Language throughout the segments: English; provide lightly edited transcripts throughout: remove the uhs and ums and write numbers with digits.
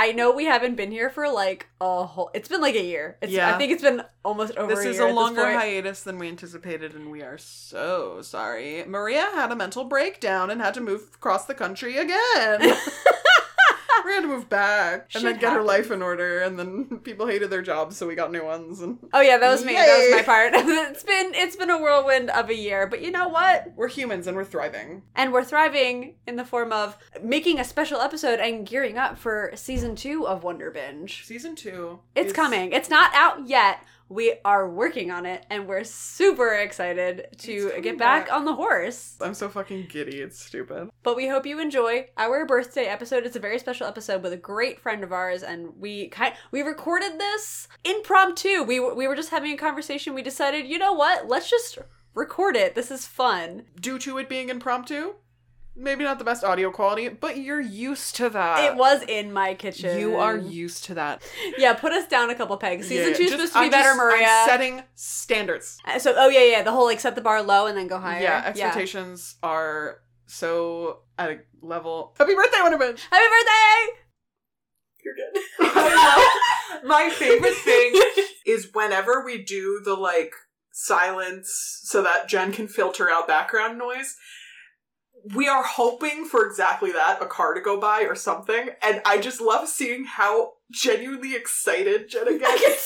I know we haven't been here for like it's been like a year. I think it's been almost over a year. This is a longer hiatus than we anticipated, and we are so sorry. Maria had a mental breakdown and had to move across the country again. We had to move back and then get her life in order, and then people hated their jobs, so we got new ones. And oh yeah, that was me. That was my part. It's been a whirlwind of a year, but you know what? We're humans and we're thriving. And we're thriving in the form of making a special episode and gearing up for season 2 of Wonder Binge. Season 2. It's coming. It's not out yet. We are working on it, and we're super excited to get back on the horse. I'm so fucking giddy. It's stupid. But we hope you enjoy our birthday episode. It's a very special episode with a great friend of ours, and we recorded this impromptu. We were just having a conversation. We decided, you know what? Let's just record it. This is fun. Due to it being impromptu, maybe not the best audio quality, but you're used to that. It was in my kitchen. You are used to that. Yeah, put us down a couple pegs. Season 2 is supposed to be better, Maria. I'm setting standards. So, the whole, like, set the bar low and then go higher. Yeah, expectations are so at a level. Happy birthday, Wonder Binge! Happy birthday! You're good. My favorite thing is whenever we do the, like, silence so that Jen can filter out background noise. We are hoping for exactly that, a car to go by or something, and I just love seeing how genuinely excited Jenna gets. I get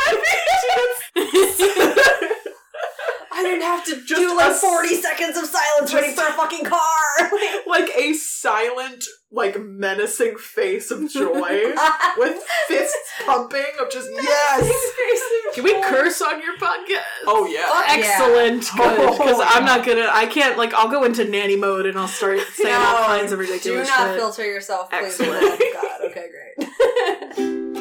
so happy! I didn't have to do like 40 seconds of silence waiting for a fucking car! Like a silent, like menacing face of joy with fists pumping of just yes! Can we curse on your podcast? Oh yeah. Excellent. Good. Because I'm not I can't, like, I'll go into nanny mode and I'll start saying all kinds of ridiculous shit. Do not filter yourself, please. Excellent. Oh god, okay, great.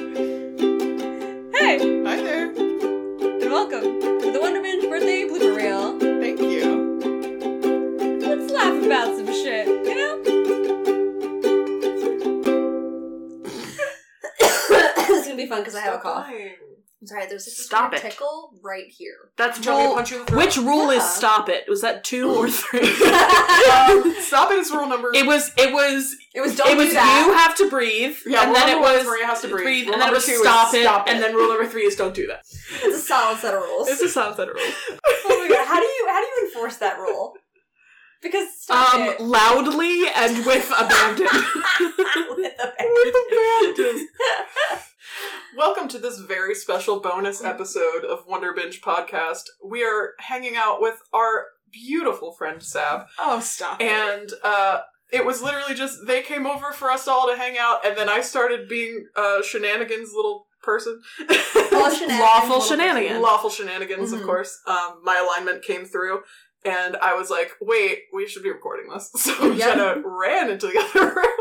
Hey! Hi there. And welcome to the Wonder Binge birthday blooper reel. Thank you. Let's laugh about some shit, you know? This is gonna be fun because I have a cough. I'm sorry, there's just a tickle right here. That's rule. Punch you in the throat? Which rule is stop it? Was that 2 or 3? Stop it is rule number. It was don't do that. You have to breathe. Yeah, and then it was Maria has to breathe. And then it was stop it. And then rule number 3 is don't do that. It's a solid set of rules. It's a solid set of rules. Oh my god, how do you enforce that rule? Because loudly and with abandon. With abandon. Welcome to this very special bonus episode of Wonder Binge Podcast. We are hanging out with our beautiful friend Sab. Oh, stop. And it was literally just, they came over for us all to hang out, and then I started being Shenanigans' little person. Lawful shenanigans. Lawful shenanigans, of course. My alignment came through, and I was like, wait, we should be recording this. So Jenna ran into the other room.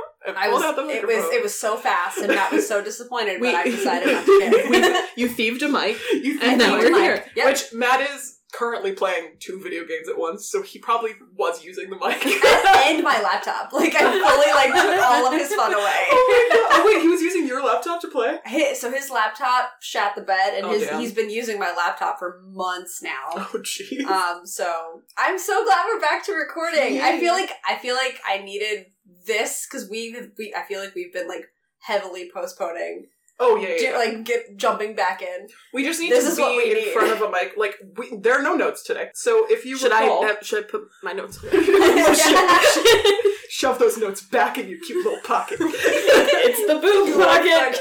It was so fast, and Matt was so disappointed, but I decided not to care. You thieved a mic, and now we're here. Yep. Which Matt is currently playing 2 video games at once, so he probably was using the mic. And my laptop. Like, I fully, took all of his fun away. Oh my god. Oh wait, he was using your laptop to play? So his laptop shat the bed, and he's been using my laptop for months now. Oh jeez. So I'm so glad we're back to recording. Yay. I feel like I needed this, because I feel like we've been, heavily postponing. Oh, yeah. Jumping back in. We just need to be in front of a mic. There are no notes today. So if you recall... Should I put my notes away? Shove those notes back in your cute little pocket. It's the boob pocket.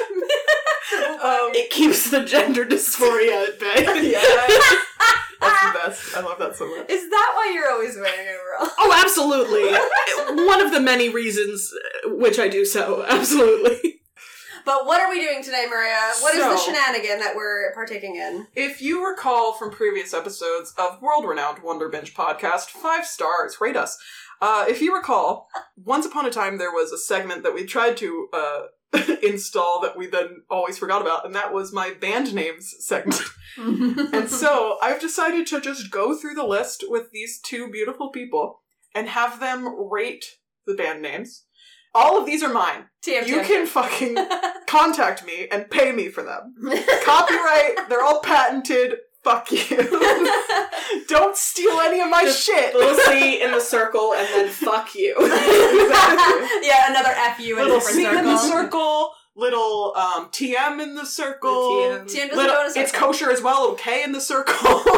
It keeps the gender dysphoria at bay. Yeah. That's the best. I love that so much. Is that why you're always wearing a overall? Oh, absolutely. One of the many reasons which I do so. Absolutely. But what are we doing today, Maria? What is the shenanigan that we're partaking in? If you recall from previous episodes of world-renowned Wonder Binge Podcast, 5 stars, rate us. If you recall, once upon a time there was a segment that we tried to install that we then always forgot about, and that was my band names segment. And so I've decided to just go through the list with these 2 beautiful people and have them rate the band names. All of these are mine. You can fucking contact me and pay me for them. Copyright, they're all patented. Fuck you. Don't steal any of my shit. Little C in the circle and then fuck you. Exactly. Yeah, another F you in a different C circle. in the circle, little TM in the circle. The TM. TM doesn't go in a circle. It's kosher as well, okay in the circle.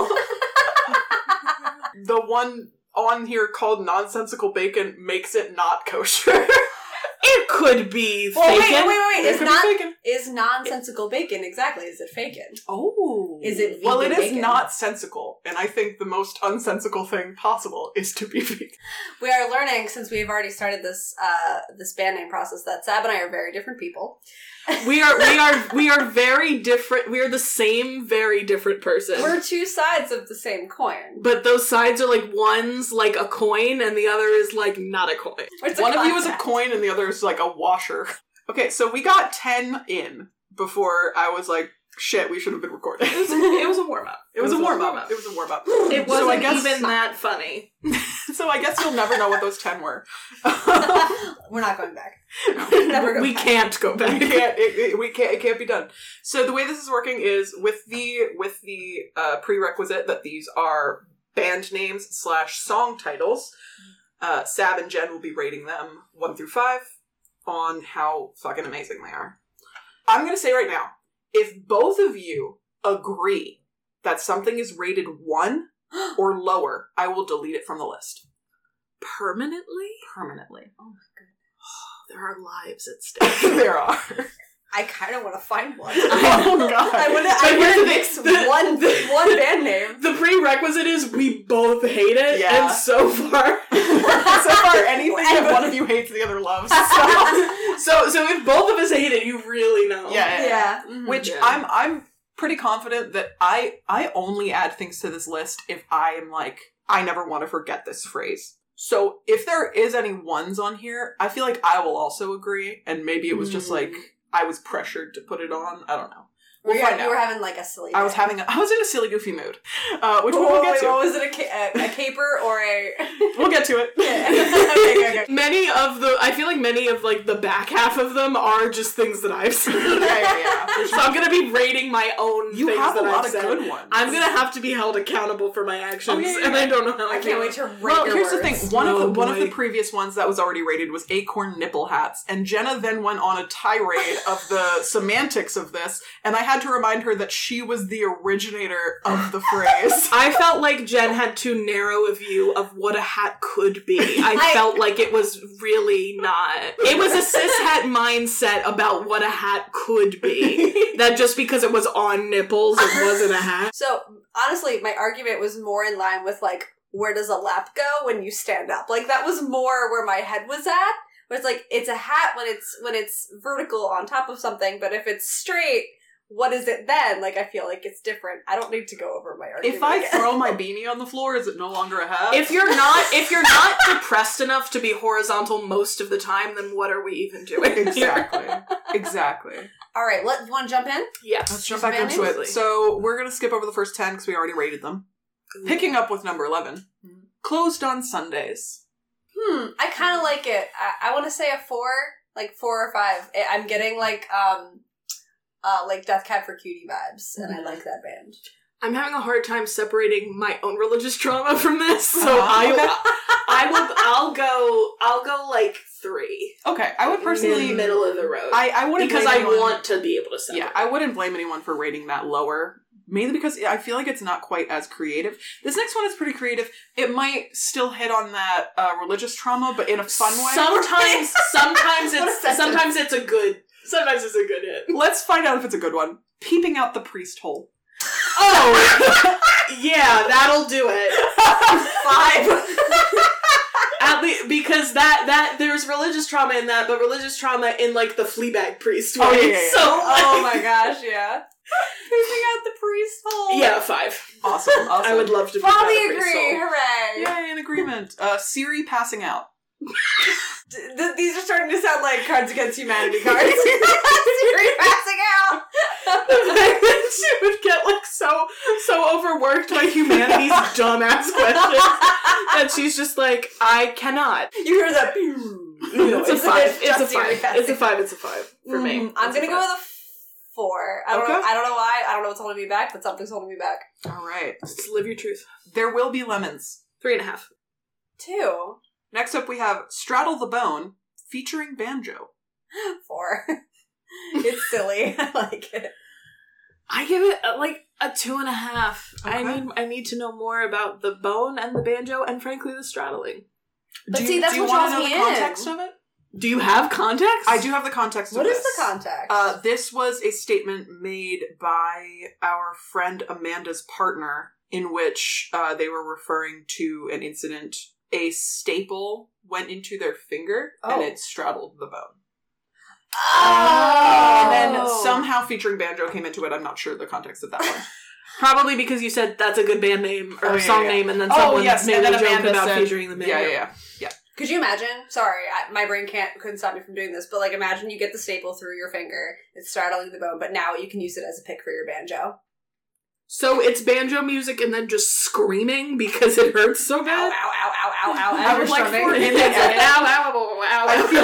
The one on here called Nonsensical Bacon makes it not kosher. It could be Well, wait. It could be bacon. Is nonsensical bacon exactly? Is it fakin? Oh. Is it Well, it vegan is bacon? not sensical, and I think the most unsensical thing possible is to be vegan. We are learning, since we've already started this this band name process, that Sab and I are very different people. We are very different. We are the same, very different person. We're two sides of the same coin. But those sides are like one's like a coin and the other is like not a coin. It's a One of you is a concept. coin and the other is like a washer. Okay, so we got 10 in before I was like, shit, we should have been recording. It was a warm up. It was a warm-up. It was a warm-up. It wasn't So I guess- even that funny. So I guess you'll never know what those 10 were. We're not going back. Never go We back. can't go back. It can't be done. So the way this is working is with the prerequisite that these are band names / song titles. Sab and Jen will be rating them 1 through 5 on how fucking amazing they are. I'm gonna say right now, if both of you agree that something is rated 1 or lower, I will delete it from the list. Permanently? Permanently. Oh my goodness. There are lives at stake. There are. I kind of want to find one. Oh god. I want But here's to the mix thing, one band name. The prerequisite is we both hate it, Yeah. and so far... So far, anything that one of you hates, the other loves. So if both of us hate it, you really know. Yeah. Mhm. Which Yeah. I'm pretty confident that I only add things to this list if I am like, I never want to forget this phrase. So if there is any ones on here, I feel like I will also agree, and maybe it was just like I was pressured to put it on. I don't know. We'll find You out. were having like a silly. I was day. I was in a silly goofy mood, which we will What get to. was it? A caper or a? We'll get to it. Okay. I feel like many of like the back half of them are just things that I've said. Yeah. For So sure. I'm gonna be rating my own You things have a that lot I've of said. good ones. I'm gonna have to be held accountable for my actions, Oh, yeah. and I don't know how I can't wait to rate Well, your here's the words. thing. One of the boy. previous ones that was already rated was acorn nipple hats, and Jenna then went on a tirade of the semantics of this, and I had to remind her that she was the originator of the phrase. I felt like Jen had too narrow a view of what a hat could be. I felt like it was really not. It was a cishet mindset about what a hat could be. That just because it was on nipples, it wasn't a hat. So honestly, my argument was more in line with like, where does a lap go when you stand up? Like that was more where my head was at. Where it's like it's a hat when it's vertical on top of something, but if it's straight, what is it then? Like I feel like it's different. I don't need to go over my argument. If I again. throw my beanie on the floor, is it no longer a hat? If you're not depressed enough to be horizontal most of the time, then what are we even doing here? Exactly. All right, you want to jump in? Yes. Let's jump Just back into manage? it. So we're gonna skip over the first 10 because we already rated them. Picking up with number 11. Closed on Sundays. I kind of like it. I want to say a 4, like 4 or 5. I'm getting like Death Cab for Cutie vibes, and I like that band. I'm having a hard time separating my own religious trauma from this, so Okay. I'll go like 3. Okay, I would personally middle of the road. I wouldn't because blame I anyone- want to be able to separate. Yeah, I wouldn't blame anyone for rating that lower. Mainly because I feel like it's not quite as creative. This next one is pretty creative. It might still hit on that religious trauma, but in a fun way. Sometimes What it's a good hit. Let's find out if it's a good one. Peeping out the priest hole. Oh, yeah, that'll do it. 5. At least because that there's religious trauma in that, but religious trauma in like the Fleabag priest way. Oh, yeah. So Oh my gosh, yeah. Peeping out the priest hole. yeah, 5. Awesome. I would love to. Bobby peep out a priest agree. hole. Hooray. Yay, in agreement. Siri passing out. These are starting to sound like Cards Against Humanity cards. Siri passing out. The fact that she would get like so overworked by humanity's dumbass questions that she's just like, I cannot. You hear that? It's a 5. It's a 5 for me. I'm gonna go with a 4. I don't Okay. know. I don't know why. I don't know what's holding me back, but something's holding me back. All right. Just live your truth. There will be lemons. 3.5. 2. Next up, we have Straddle the Bone, featuring banjo. 4. It's silly. I like it. I give it a 2.5. Okay. I need to know more about the bone and the banjo and frankly the straddling. But see, that's do you what want draws to know me the in. context of it? Do you have context? I do have the context What of is this. the context? This was a statement made by our friend Amanda's partner in which they were referring to an incident. A staple went into their finger and it straddled the bone. Oh! And then somehow featuring banjo came into it. I'm not sure the context of that one. Probably because you said that's a good band name or song name, and then Oh, someone yes, made and a then joke Amanda about said- featuring the banjo. Yeah. Could you imagine? Sorry, my brain couldn't stop me from doing this, but like imagine you get the staple through your finger, it's straddling the bone, but now you can use it as a pick for your banjo. So it's banjo music and then just screaming because it hurts so Ow, bad? ow, ow, ow, ow, ow. I would like for in the edit. Ow, ow, ow, ow,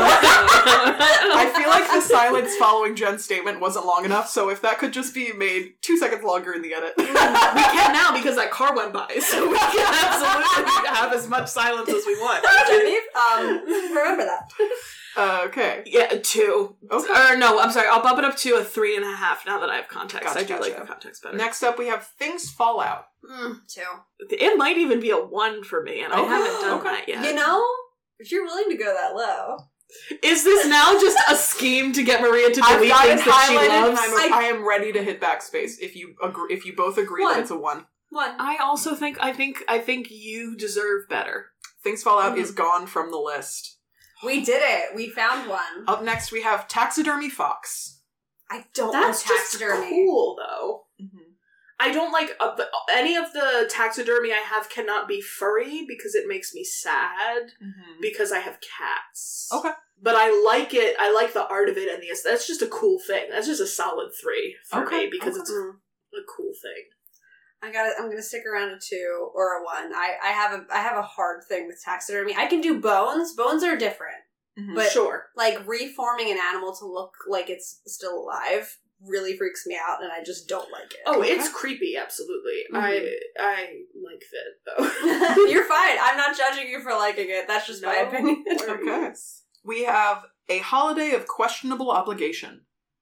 I feel like the silence following Jen's statement wasn't long enough, so if that could just be made 2 seconds longer in the edit. We can now because that car went by, so we can absolutely have as much silence as we want. Genevieve, remember that. Okay. Yeah, 2. Okay. Or no, I'm sorry, I'll bump it up to a 3.5 now that I have context. Gotcha, I do like gotcha. the context better. Next up, we have Things Fall Out. 2. It might even be a 1 for me, and I Okay, haven't done okay. that yet. You know, if you're willing to go that low. Is this now just a scheme to get Maria to I've delete got it things that she highlighted, loves? and I am ready to hit backspace if you agree. If you both agree that it's a 1. 1. I also think I think you deserve better. Things Fall Out is gone from the list. We did it. We found one. Up next, we have Taxidermy Fox. I don't That's like just taxidermy. cool, though. Mm-hmm. I don't like any of the taxidermy I have cannot be furry because it makes me sad because I have cats. Okay. But I like it. I like the art of it and that's just a cool thing. That's just a solid 3 for me because it's a cool thing. I'm gonna stick around a 2 or a 1. I have a hard thing with taxidermy. I can do bones. Bones are different. But Sure. like reforming an animal to look like it's still alive really freaks me out and I just don't like it. Oh, it's creepy, absolutely. I like that though. You're fine. I'm not judging you for liking it. That's just my opinion. Okay. We have A Holiday of Questionable Obligation.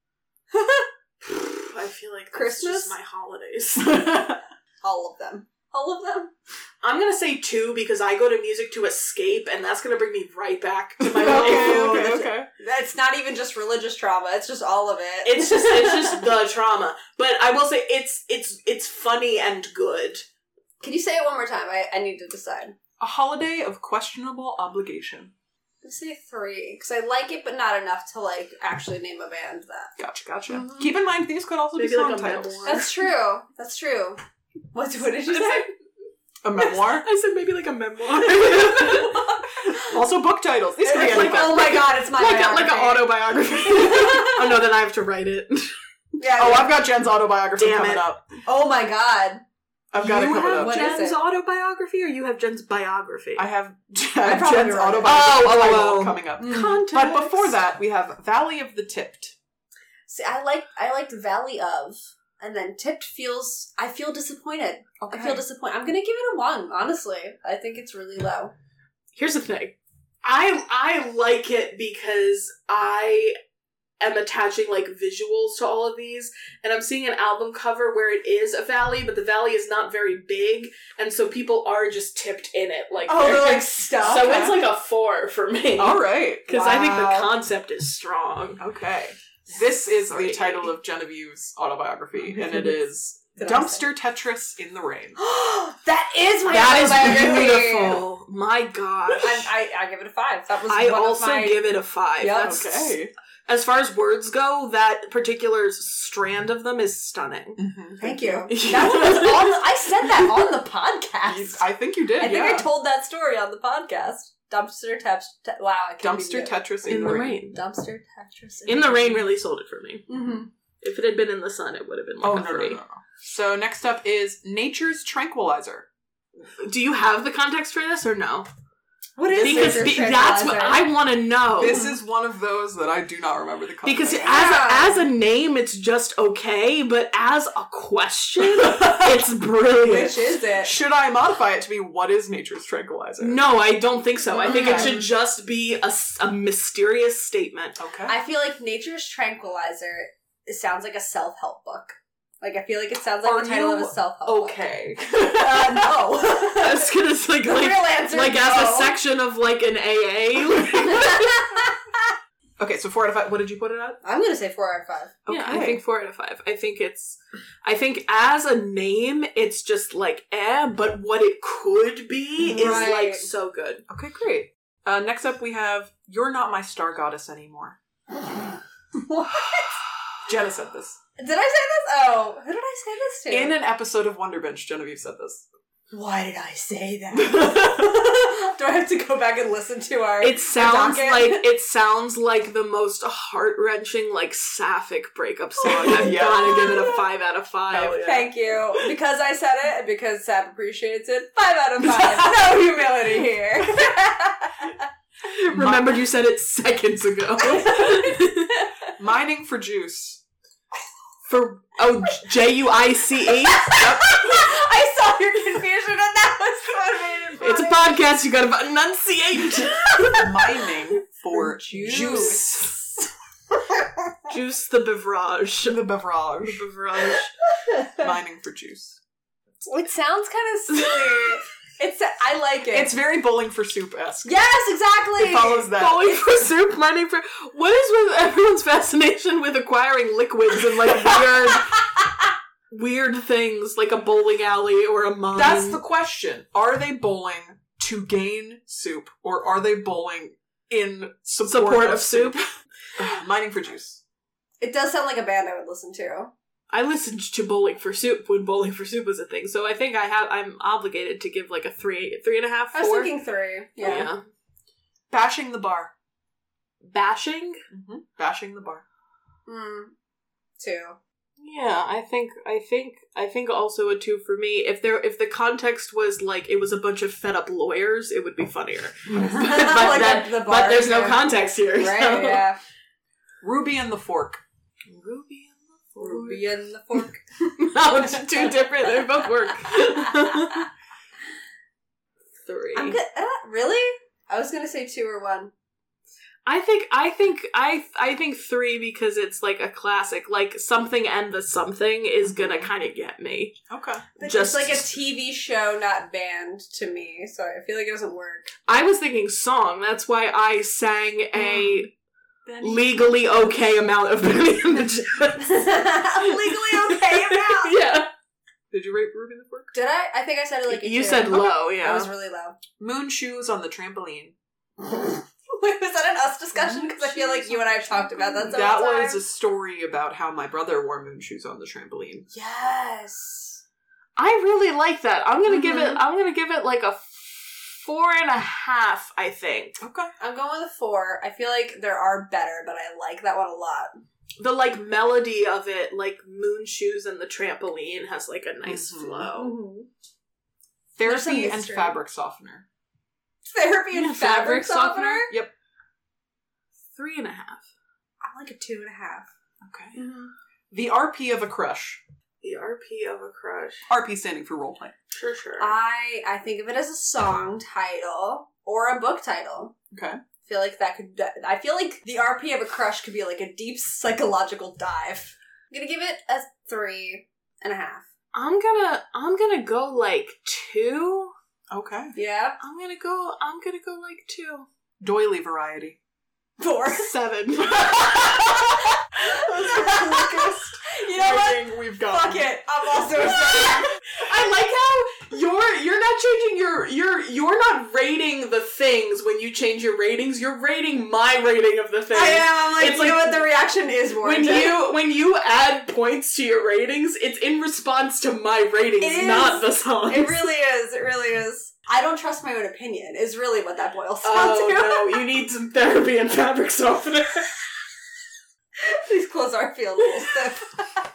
I feel like that's Christmas? just my holidays. All of them. All of them? I'm gonna say 2 because I go to music to escape, and that's gonna bring me right back to my life. Okay. It's not even just religious trauma. It's just all of it. It's just the trauma. But I will say it's funny and good. Can you say it one more time? I need to decide. A Holiday of Questionable Obligation. Let's say 3 because I like it, but not enough to like actually name a band that. Gotcha. Mhm. Keep in mind these could also Maybe be song like a titles. memoir. That's true. That's true. What did you say? A memoir. I said maybe like a memoir. Also book titles. These could be Like anything. Oh my god, it's my like biography. an autobiography. Oh no, then I have to write it. Yeah, Oh, yeah. I've got Jen's autobiography Damn coming it. up. Oh my god. I've got it You coming have up. What is Jen's it? autobiography, or you have Jen's biography? I have I probably Jen's wrote it. autobiography Oh. coming up. Context. But before that, we have Valley of the Tipped. See, I liked Valley of, and then Tipped I feel disappointed. Okay. I feel disappointed. I'm gonna give it a 1, honestly. I think it's really low. Here's the thing. I like it because I am attaching like visuals to all of these, and I'm seeing an album cover where it is a valley, but the valley is not very big, and so people are just tipped in it. Like They're like stuck. so it's like a 4 for me. All right. Because I think Wow. the concept is strong. Okay. This is the 3. title of Genevieve's autobiography, and it is Did I Dumpster Tetris in the Rain. That is my That is autobiography. beautiful. My gosh. I give it a 5. That was I one also of my... give it a 5. Yep. That's, Okay. as far as words go, that particular strand of them is stunning. Mm-hmm. Thank you. Yeah. That was on I said that on the podcast. I think you did, I think yeah. I told that story on the podcast. Dumpster wow, I can't Dumpster even do it. Tetris In the rain. Dumpster Tetris In the rain really sold it for me. Mm-hmm. If it had been in the sun, it would have been like Oh, a no. 3. So next up is Nature's Tranquilizer. Do you have the context for this or no? What is Because nature's that's what tranquilizer? I want to know. This is one of those that I do not remember the context. Because Yeah. as a name, it's just okay, but as a question, it's brilliant. Which is it? Should I modify it to be what is nature's tranquilizer? No, I don't think so. I think it Okay. should just be a mysterious statement. Okay. I feel like Nature's Tranquilizer, it sounds like a self-help book. Like, I feel like it sounds like Are the title of you a self-help book. okay. No. I was gonna say, The real answer like is as no. a section of like an AA. Okay, so 4 out of 5. What did you put it at? I'm gonna say 4 out of 5. Yeah, I think 4 out of 5. I think as a name, it's just like but what it could be is Right. like so good. Okay, great. Next up we have You're Not My Star Goddess Anymore. What? Jenna said this. Did I say this? Oh, who did I say this to? In an episode of Wonder Bench, Genevieve said this. Why did I say that? Do I have to go back and listen to our It sounds docket? like the most heart-wrenching, like sapphic breakup song. I've Yeah. gotta give it a 5 out of 5. Hell yeah. Thank you. Because I said it, and because Sap appreciates it, 5 out of 5. No humility here. Remembered you said it seconds ago. Mining for Juice. For Juice. I saw your confusion, and that was what made it funny. It's a podcast. You gotta enunciate. Mining for Juice. Juice. Juice the beverage. The beverage. Beverage. Mining for Juice. It sounds kind of silly. I like it. It's very Bowling for Soup-esque. Yes, exactly. It follows that. Bowling for soup, mining for... What is with everyone's fascination with acquiring liquids and, like, weird things, like a bowling alley or a mine? That's the question. Are they bowling to gain soup, or are they bowling in support of soup? Mining for Juice. It does sound like a band I would listen to. I listened to Bowling for Soup when Bowling for Soup was a thing, so I think I'm obligated to give, like, a 3.5, 4. I was thinking 3. Yeah. Bashing the Bar. Bashing? Mm-hmm. Bashing the Bar. 2. Yeah, I think also a 2 for me. If the context was like it was a bunch of fed up lawyers, it would be funnier. But there's no context here. Right, so. yeah. Ruby and the Fork. Ruby and the Fork. Ruby and the Fork. No, it's 2 different. They both work. 3. I'm good. Really? I was gonna say 2 or 1. I think 3 because it's like a classic. Like Something and the Something is gonna kind of get me. Okay. But Just- it's like a TV show, not band, to me, so I feel like it doesn't work. I was thinking song. That's why I sang a legally okay amount of Benny and the Jets. Legally okay amount. Yeah. Did you rate Ruby and the Fork? Did I? I think I said it like a You 2. said low, yeah. I was really low. Moon Shoes on the Trampoline. Wait, was that an us discussion? Because I feel like you and I have talked about that so That much was a story about how my brother wore moon shoes on the trampoline. Yes. I really like that. I'm gonna give Mhm. it like a 4.5, I think. Okay. I'm going with a 4. I feel like there are better, but I like that one a lot. The like melody of it, like Moon Shoes and the Trampoline, has like a nice Mhm. flow. There's some Therapy and mystery. Fabric Softener. Therapy and fabric softener? Yep. 3.5. I'm like a 2.5. Okay. Mm-hmm. The RP of a Crush. The RP of a Crush. RP standing for role play. Sure. I think of it as a song title or a book title. Okay. I feel like I feel like the RP of a crush could be like a deep psychological dive. I'm gonna give it a 3.5. I'm gonna go like 2. Okay. Yeah. I'm gonna go like 2. Doily variety. 4. 7. You know what? We've got. Fuck it. I'm also a 7. I like how you're not changing you're not rating the things when you change your ratings. You're rating my rating of the thing. I am. I'm like, It's you know like- what? The reaction is warranted. When you add points to your ratings, it's in response to my ratings, It is. not the songs. It really is. It really is. I don't trust my own opinion, is really what that boils down to. Oh no, you need some therapy and fabric softener. These clothes are feeling a little stiff.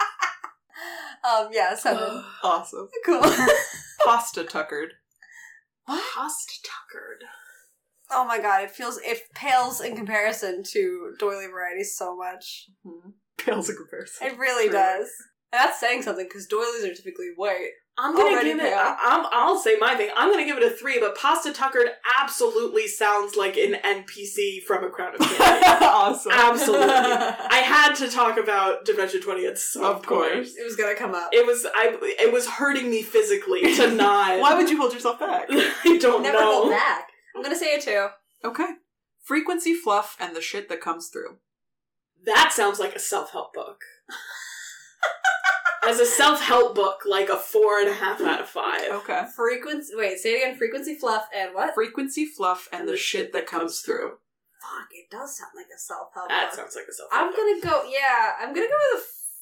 Yeah, 7. Awesome. Cool. Pasta tuckered. Pasta tuckered. Oh my god, it pales in comparison to Doily Variety so much. Mm-hmm. Pales in comparison. It really does. And that's saying something, because doilies are typically white. I'm gonna Already give it. pale. I'll say my thing. I'm gonna give it a 3. But Pasta Tuckered absolutely sounds like an NPC from A Crown of Thorns. Awesome. Absolutely. I had to talk about Dimension 20 at some Of course. It was gonna come up. It was hurting me physically to not. Why would you hold yourself back? I don't Never know. go back. I'm gonna say a 2. Okay. Frequency fluff and the shit that comes through. That sounds like a self-help book. As a self-help book, like a 4.5 out of 5. Okay. Wait, say it again. Frequency fluff and what? Frequency fluff and the shit that comes through. Fuck, it does sound like a self-help That book. sounds like a self-help I'm book. gonna go with a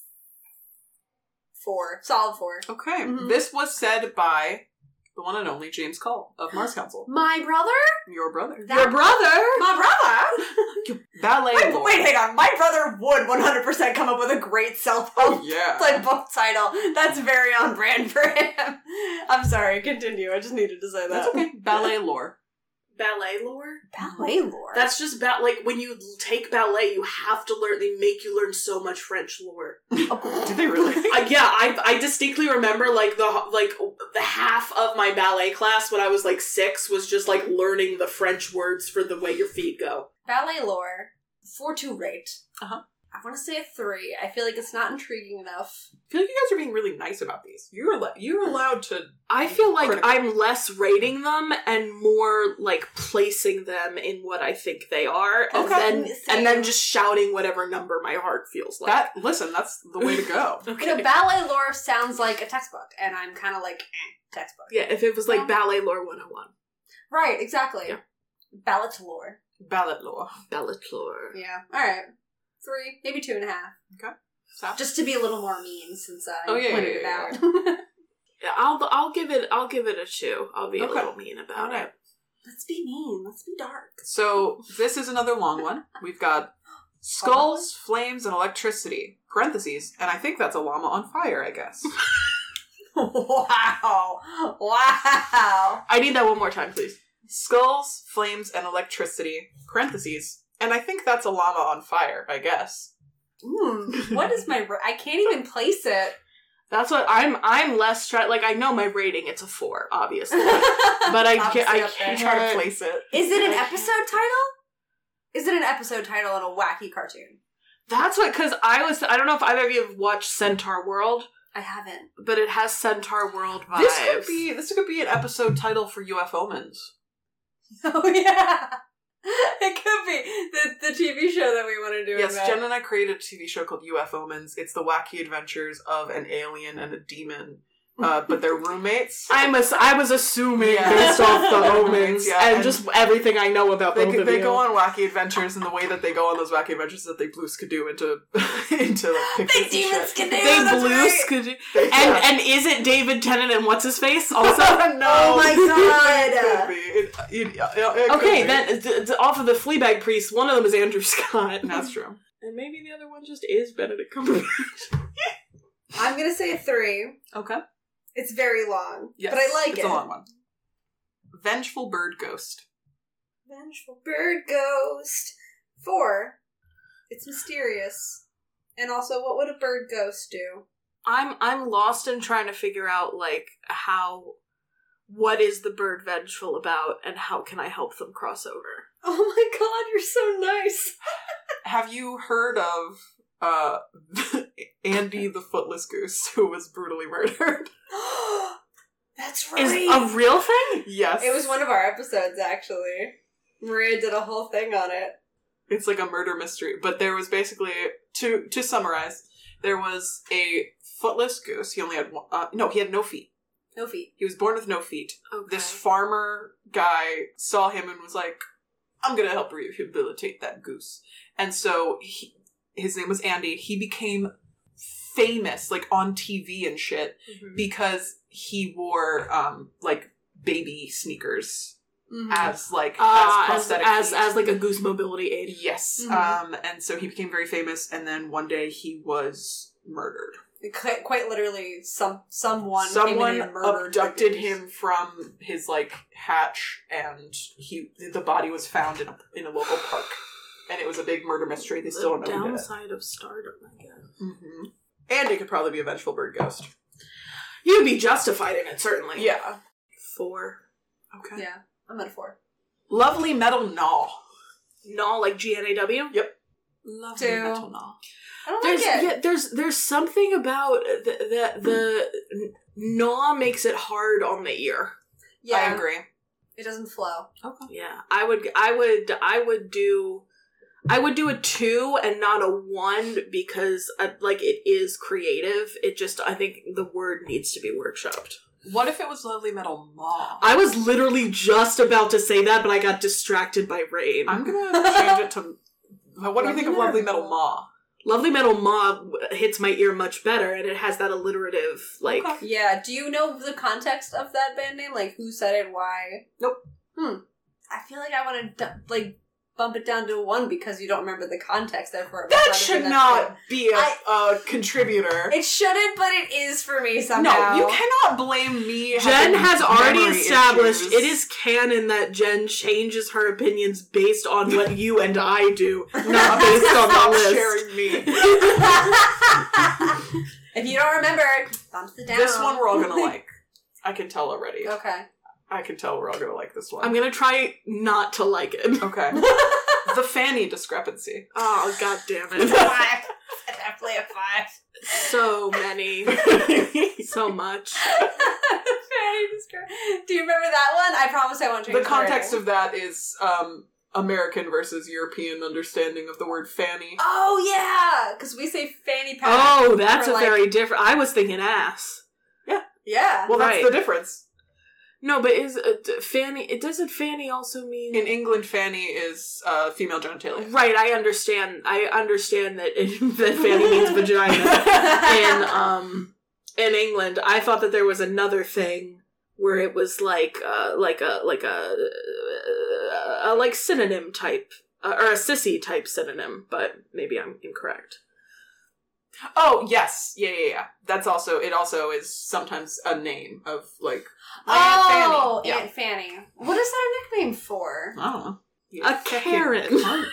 4. Solid 4. Okay. Mhm. This was said by the one and only James Cole of Mars Council. My brother? Your brother. Your brother? My brother? Ballet lore. Wait, hang on. My brother would 100% come up with a great self-help Oh, yeah. like book title. That's very on brand for him. I'm sorry, continue. I just needed to say that. That's okay. Ballet lore. Ballet lore? Ballet lore. That's just like when you take ballet, you have to learn. They make you learn so much French lore. Do they really? I distinctly remember like the half of my ballet class when I was like 6 was just like learning the French words for the way your feet go. ballet lore. 4-2 rate. Uh-huh. I want to say a 3. I feel like it's not intriguing enough. I feel like you guys are being really nice about these. You're allowed to. I feel like Critical. I'm less rating them and more like placing them in what I think they are, Okay. and then just shouting whatever number my heart feels like. That's the way to go. You know, ballet lore sounds like a textbook, and I'm kind of like, textbook. Yeah, if it was like Yeah. Ballet Lore 101. Right, exactly. Yeah. Ballet lore. Ballet lore. Ballet Lore. Yeah. Alright. 3, maybe 2.5. Stop. Just to be a little more mean, since I Oh, yeah, pointed yeah, it out. Yeah, I'll give it a 2. I'll be a Okay. little mean about Alright. it. Let's be mean. Let's be dark. So this is another long one. We've got skulls, flames, and electricity. Parentheses, and I think that's a llama on fire, I guess. Wow. Wow. I need that one more time, please. Skulls, flames, and electricity. Parentheses, and I think that's a llama on fire, I guess. What is my... I can't even place it. That's what I'm less like I know my rating. It's a 4, obviously, but I can't Try to place it. Is it an episode title? Is it an episode title in a wacky cartoon? That's what, because I don't know if either of you have watched Centaur World, I haven't. but it has Centaur World vibes. This could be an episode title for UFOmans. Oh, yeah. It could be the TV show that we want to do. Yes, about. Jen and I created a TV show called UFOmans. It's the wacky adventures of an alien and a demon, but they're roommates. I was assuming Yeah. based off the omens Yeah, and and just everything I know about They both of they you. go on wacky adventures, and the way that they go on those wacky adventures is that they blue skidoo into like, pictures They and demon shit. skidoo. They That's blue right. skid- Yeah. and is it David Tennant and what's his face also? No. Oh my God. It could be. It could Okay, be. then off of the Fleabag Priest, one of them is Andrew Scott, That's true. and maybe the other one just is Benedict Cumberbatch. I'm going to say a 3. Okay. It's very long. Yes, But I like it's it. a long one. Vengeful bird ghost. Vengeful bird ghost. 4. It's mysterious. And also, what would a bird ghost do? I'm lost in trying to figure out like what is the bird vengeful about and how can I help them cross over. Oh my god, you're so nice. Have you heard of Andy the Footless Goose, who was brutally murdered? That's Is right. a real thing? Yes. It was one of our episodes, actually. Maria did a whole thing on it. It's like a murder mystery, but there was basically, to summarize, there was a footless goose. He only had one, he had no feet. No feet. He was born with no feet. Okay. This farmer guy saw him and was like, I'm gonna help rehabilitate that goose. And so his name was Andy. He became famous, like on TV and shit, because he wore like baby sneakers as like as prosthetic as feet. like a goose mobility aid. Yes. Mhm. And so he became very famous, and then one day he was murdered. Quite literally, someone came in and murdered abducted the goose. him from his hatch, and the body was found in a local park, and it was a big murder mystery. They still don't know who did it. Downside of stardom, I guess. Mm-hmm. And it could probably be a vengeful bird ghost. You'd be justified in it, certainly. Yeah. 4. Okay. Yeah, I'm at a 4. Lovely metal gnaw. Gnaw, like GNAW? Yep. Lovely 2. metal gnaw. I don't like it. Yeah, there's something about the gnaw makes it hard on the ear. Yeah, I agree. It doesn't flow. Okay. Yeah, I would do a 2 and not a 1 because it is creative. It just, I think the word needs to be workshopped. What if it was lovely metal maw? I was literally just about to say that, but I got distracted by rain. I'm gonna change it to. What do you think of lovely metal maw? Lovely Metal Maw hits my ear much better, and it has that alliterative, Okay. Yeah, do you know the context of that band name? Like, who said it, why? Nope. I feel like I want to, bump it down to a 1 because you don't remember the context, therefore. That should not be a contributor. It shouldn't, but it is for me somehow. No, you cannot blame me. Jen has already memory established issues. it is canon that Jen changes her opinions based on what you and I do, not based on the Stop list. sharing me. If you don't remember, bump it down. This one we're all gonna like. I can tell already. Okay. I can tell we're all gonna like this one. I'm gonna try not to like it. Okay. The Fanny discrepancy. Oh, god damn it. 5. Definitely a 5. So many. So much. Do you remember that one? I promise I won't change The context wording. of that is American versus European understanding of the word fanny. Oh, yeah! Because we say fanny pack. Oh, that's for, a very different... I was thinking ass. Yeah. Well, that's Right. the difference. No, but is fanny... Doesn't fanny also mean... In England, fanny is female genitalia. Right, I understand that that fanny means vagina. In England, I thought that there was another thing where it was like synonym type or a sissy type synonym, but maybe I'm incorrect. Oh, yes. Yeah. That's also, it also is sometimes a name of, my Oh, Aunt Fanny. Aunt Fanny. What is that a nickname for? I don't know. A Karen.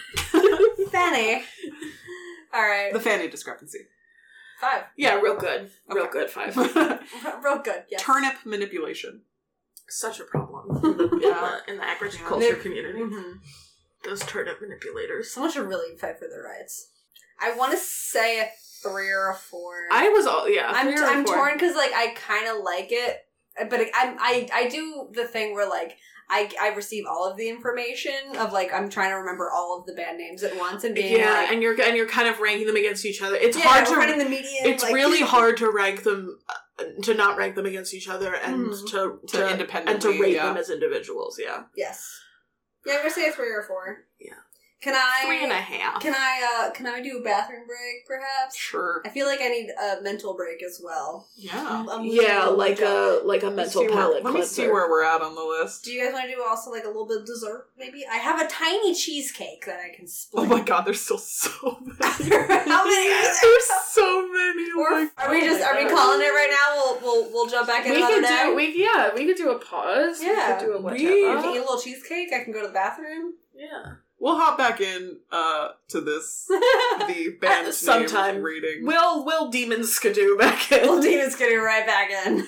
Fanny. Alright. The Fanny discrepancy. 5. Yeah, real good. Real Okay. good, 5. Real good, yes. Turnip manipulation. Such a problem in the agriculture Nip. community. Mm-hmm. Those turnip manipulators. Someone should really fight for their rights. I want to say a 3 or a 4. I'm torn because I kind of like it, but I do the thing where I receive all of the information of I'm trying to remember all of the band names at once and being and you're kind of ranking them against each other. It's hard hard to running the median. It's really hard to rank them, to not rank them against each other, and to independently and to rate them as individuals. Yeah. Yes. Yeah, I'm gonna say a 3 or a 4. Yeah. Can I 3.5? Can I do a bathroom break perhaps? Sure. I feel like I need a mental break as well. Yeah. Yeah, like a mental palate. Let me see where we're at on the list. Do you guys want to do also a little bit of dessert? Maybe I have a tiny cheesecake that I can split. Oh my god, there's still so many. How many are there? There's so many. Are we calling it right now? We'll jump back in another day. We could do a pause. Yeah. We could do a You whatever. can eat a little cheesecake. I can go to the bathroom. Yeah. We'll hop back in to this the band sometime name reading. We'll demon skidoo back in. Well, Demon's getting right back in.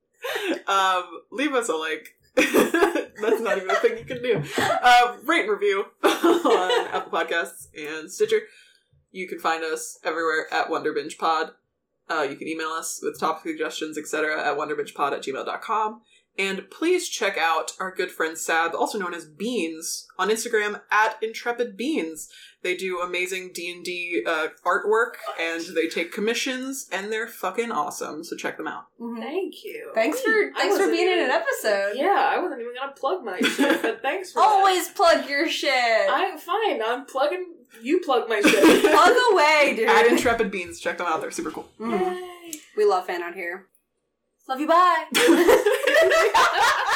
Leave us a like. That's not even a thing you can do. Rate and review on Apple Podcasts and Stitcher. You can find us everywhere at WonderBingePod. You can email us with topic suggestions, etc. at wonderbingepod@gmail.com. And please check out our good friend Sab, also known as Beans, on Instagram at IntrepidBeans. They do amazing D&D artwork, and they take commissions, and they're fucking awesome. So check them out. Thank you. Thanks for being in an episode. Yeah, I wasn't even gonna plug my shit, but thanks for Always plug your shit. I'm fine. I'm plugging. You plug my shit. Plug away, dude. At IntrepidBeans, check them out. They're super cool. Mhm. Yay. We love fan out here. Love you, bye.